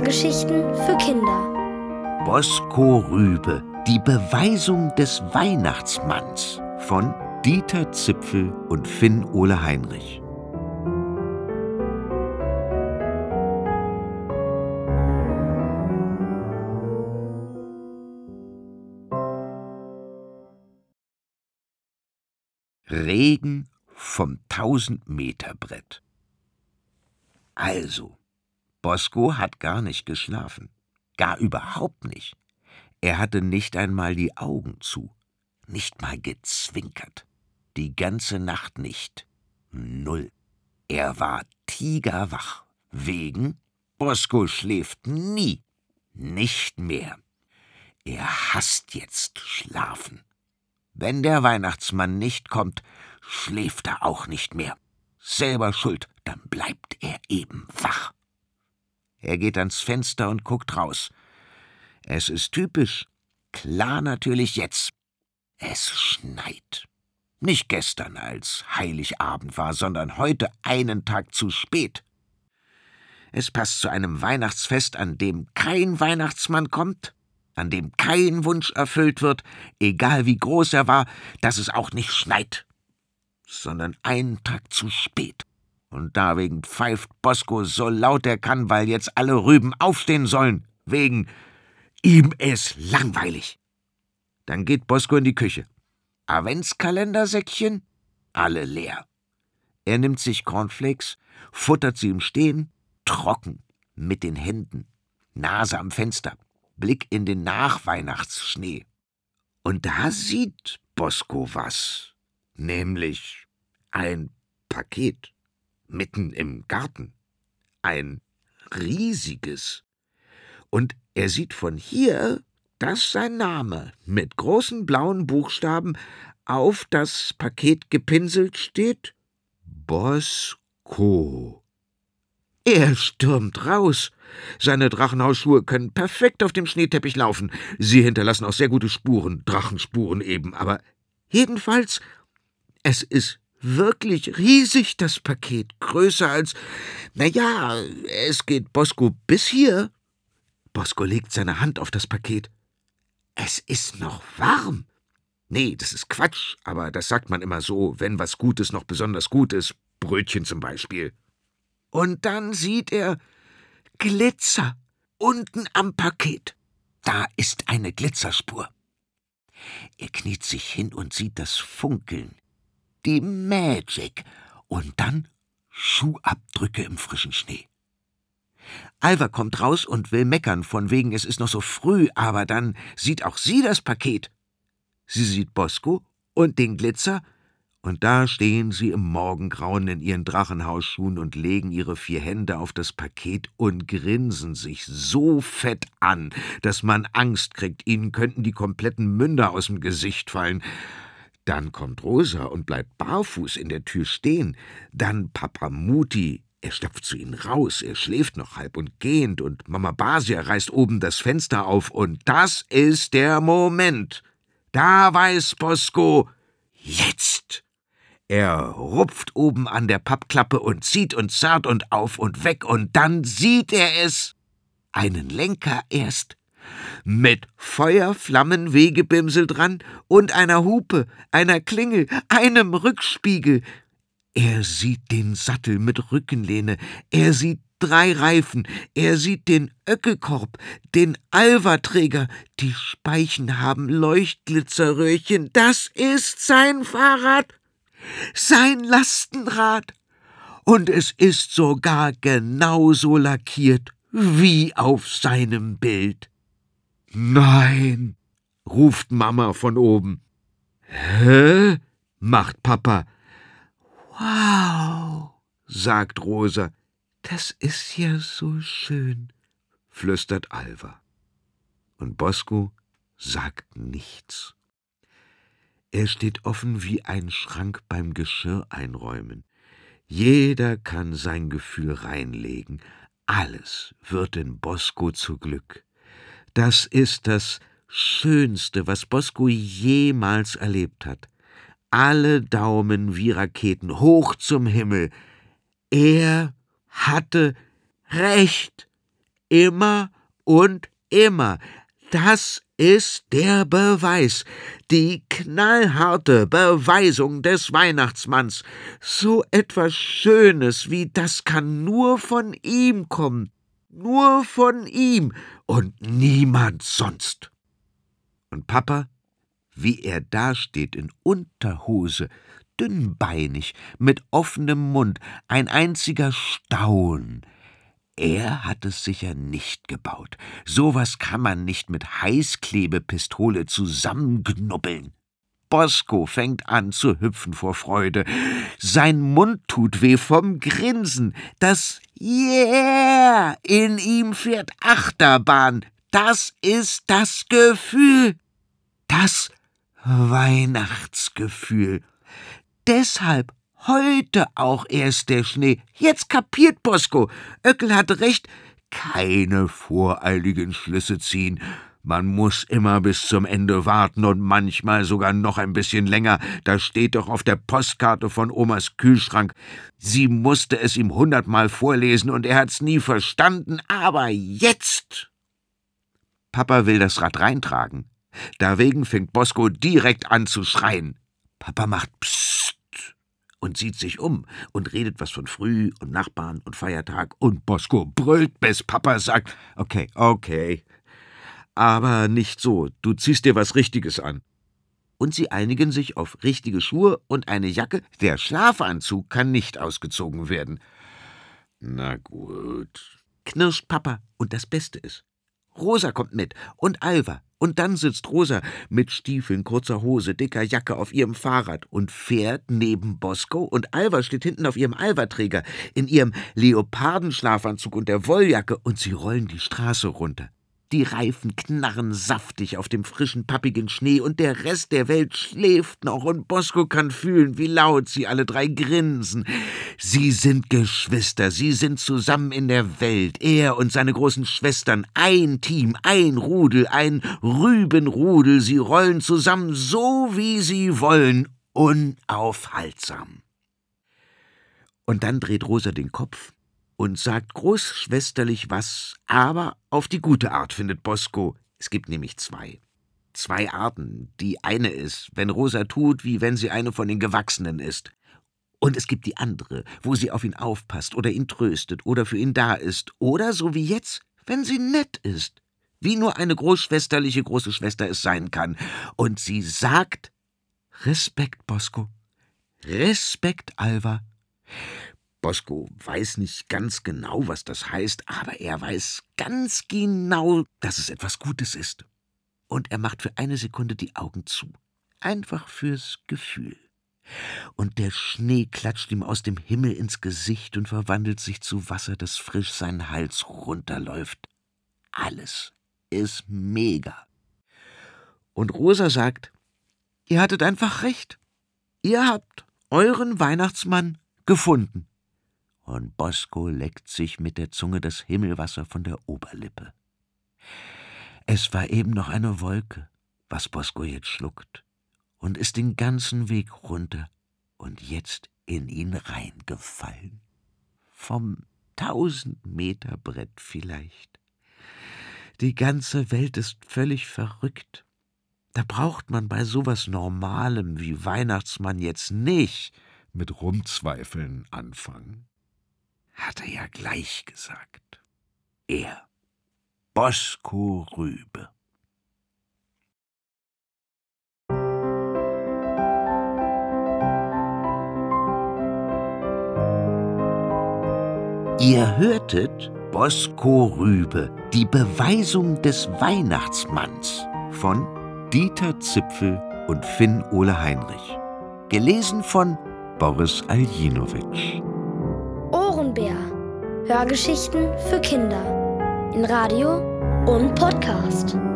Hörgeschichten für Kinder. Bosko Rübe, die Beweisung des Weihnachtsmanns von Dieter Zipfel und Finn Ole Heinrich. Regen vom 1000-Meter-Brett. Also, Bosko hat gar nicht geschlafen. Gar überhaupt nicht. Er hatte nicht einmal die Augen zu. Nicht mal gezwinkert. Die ganze Nacht nicht. Null. Er war tigerwach. Wegen Bosko schläft nie. Nicht mehr. Er hasst jetzt Schlafen. Wenn der Weihnachtsmann nicht kommt, schläft er auch nicht mehr. Selber schuld, dann bleibt er eben wach. Er geht ans Fenster und guckt raus. Es ist typisch. Klar natürlich jetzt. Es schneit. Nicht gestern, als Heiligabend war, sondern heute einen Tag zu spät. Es passt zu einem Weihnachtsfest, an dem kein Weihnachtsmann kommt, an dem kein Wunsch erfüllt wird, egal wie groß er war, dass es auch nicht schneit, sondern einen Tag zu spät. Und deswegen pfeift Bosko so laut er kann, weil jetzt alle Rüben aufstehen sollen, wegen ihm ist langweilig. Dann geht Bosko in die Küche. Adventskalendersäckchen, alle leer. Er nimmt sich Cornflakes, futtert sie im Stehen, trocken, mit den Händen, Nase am Fenster, Blick in den Nachweihnachtsschnee. Und da sieht Bosko was, nämlich ein Paket mitten im Garten, ein riesiges. Und er sieht von hier, dass sein Name mit großen blauen Buchstaben auf das Paket gepinselt steht: Bosko. Er stürmt raus. Seine Drachenhausschuhe können perfekt auf dem Schneeteppich laufen. Sie hinterlassen auch sehr gute Spuren, Drachenspuren eben. Aber jedenfalls, es ist wirklich riesig, das Paket. Größer als, es geht Bosko bis hier. Bosko legt seine Hand auf das Paket. Es ist noch warm. Nee, das ist Quatsch, aber das sagt man immer so, wenn was Gutes noch besonders gut ist. Brötchen zum Beispiel. Und dann sieht er Glitzer unten am Paket. Da ist eine Glitzerspur. Er kniet sich hin und sieht das Funkeln. Die Magic. Und dann Schuhabdrücke im frischen Schnee. Alva kommt raus und will meckern, von wegen es ist noch so früh, aber dann sieht auch sie das Paket. Sie sieht Bosko und den Glitzer, und da stehen sie im Morgengrauen in ihren Drachenhausschuhen und legen ihre 4 Hände auf das Paket und grinsen sich so fett an, dass man Angst kriegt, ihnen könnten die kompletten Münder aus dem Gesicht fallen. Dann kommt Rosa und bleibt barfuß in der Tür stehen. Dann Papa Muti, er stapft zu ihnen raus, er schläft noch halb und gehend, und Mama Basia reißt oben das Fenster auf, und das ist der Moment. Da weiß Bosko, jetzt! Er rupft oben an der Pappklappe und zieht und zerrt und auf und weg, und dann sieht er es. Einen Lenker erst, mit Feuerflammenwegebimsel dran und einer Hupe, einer Klingel, einem Rückspiegel. Er sieht den Sattel mit Rückenlehne, er sieht 3 Reifen, er sieht den Öckelkorb, den Alva-Träger, die Speichen haben Leuchtglitzerröhrchen, das ist sein Fahrrad, sein Lastenrad, und es ist sogar genauso lackiert wie auf seinem Bild. »Nein«, ruft Mama von oben. »Hä?«, macht Papa. »Wow«, sagt Rosa. »Das ist ja so schön«, flüstert Alva. Und Bosko sagt nichts. Er steht offen wie ein Schrank beim Geschirr einräumen. Jeder kann sein Gefühl reinlegen. Alles wird in Bosko zu Glück. Das ist das Schönste, was Bosko jemals erlebt hat. Alle Daumen wie Raketen hoch zum Himmel. Er hatte recht. immer und immer. Das ist der Beweis, die knallharte Beweisung des Weihnachtsmanns. So etwas Schönes wie das kann nur von ihm kommen. Nur von ihm und niemand sonst. Und Papa, wie er dasteht in Unterhose, dünnbeinig, mit offenem Mund, ein einziger Staun. Er hat es sicher nicht gebaut. Sowas kann man nicht mit Heißklebepistole zusammenknubbeln. Bosko fängt an zu hüpfen vor Freude. Sein Mund tut weh vom Grinsen. Das Yeah in ihm fährt Achterbahn. Das ist das Gefühl. Das Weihnachtsgefühl. Deshalb heute auch erst der Schnee. Jetzt kapiert Bosko. Öckel hatte recht. Keine voreiligen Schlüsse ziehen. Man muss immer bis zum Ende warten und manchmal sogar noch ein bisschen länger. Das steht doch auf der Postkarte von Omas Kühlschrank. Sie musste es ihm 100-mal vorlesen und er hat's nie verstanden. Aber jetzt! Papa will das Rad reintragen. Dagegen fängt Bosko direkt an zu schreien. Papa macht Psst und sieht sich um und redet was von Früh und Nachbarn und Feiertag. Und Bosko brüllt, bis Papa sagt, okay. Aber nicht so, du ziehst dir was Richtiges an. Und sie einigen sich auf richtige Schuhe und eine Jacke. Der Schlafanzug kann nicht ausgezogen werden. Na gut, knirscht Papa. Und das Beste ist, Rosa kommt mit und Alva. Und dann sitzt Rosa mit Stiefeln, kurzer Hose, dicker Jacke auf ihrem Fahrrad und fährt neben Bosko und Alva steht hinten auf ihrem Alva-Träger in ihrem Leopardenschlafanzug und der Wolljacke und sie rollen die Straße runter. Die Reifen knarren saftig auf dem frischen, pappigen Schnee und der Rest der Welt schläft noch und Bosko kann fühlen, wie laut sie alle drei grinsen. Sie sind Geschwister, sie sind zusammen in der Welt, er und seine großen Schwestern, ein Team, ein Rudel, ein Rübenrudel, sie rollen zusammen so, wie sie wollen, unaufhaltsam. Und dann dreht Rosa den Kopf und sagt großschwesterlich was, aber auf die gute Art, findet Bosko. Es gibt nämlich zwei Arten. Die eine ist, wenn Rosa tut, wie wenn sie eine von den Gewachsenen ist. Und es gibt die andere, wo sie auf ihn aufpasst oder ihn tröstet oder für ihn da ist. Oder so wie jetzt, wenn sie nett ist. Wie nur eine großschwesterliche große Schwester es sein kann. Und sie sagt, Respekt, Bosko. Respekt, Alva. Bosko weiß nicht ganz genau, was das heißt, aber er weiß ganz genau, dass es etwas Gutes ist. Und er macht für eine Sekunde die Augen zu. Einfach fürs Gefühl. Und der Schnee klatscht ihm aus dem Himmel ins Gesicht und verwandelt sich zu Wasser, das frisch seinen Hals runterläuft. Alles ist mega. Und Rosa sagt, ihr hattet einfach recht. Ihr habt euren Weihnachtsmann gefunden. Und Bosko leckt sich mit der Zunge das Himmelwasser von der Oberlippe. Es war eben noch eine Wolke, was Bosko jetzt schluckt, und ist den ganzen Weg runter und jetzt in ihn reingefallen. Vom 1000-Meter-Brett vielleicht. Die ganze Welt ist völlig verrückt. Da braucht man bei sowas Normalem wie Weihnachtsmann jetzt nicht mit Rumzweifeln anfangen. Hat er ja gleich gesagt. Er, Bosko Rübe. Ihr hörtet Bosko Rübe, die Beweisung des Weihnachtsmanns von Dieter Zipfel und Finn Ole Heinrich. Gelesen von Boris Aljinowitsch. Ohrenbär. Hörgeschichten für Kinder. In Radio und Podcast.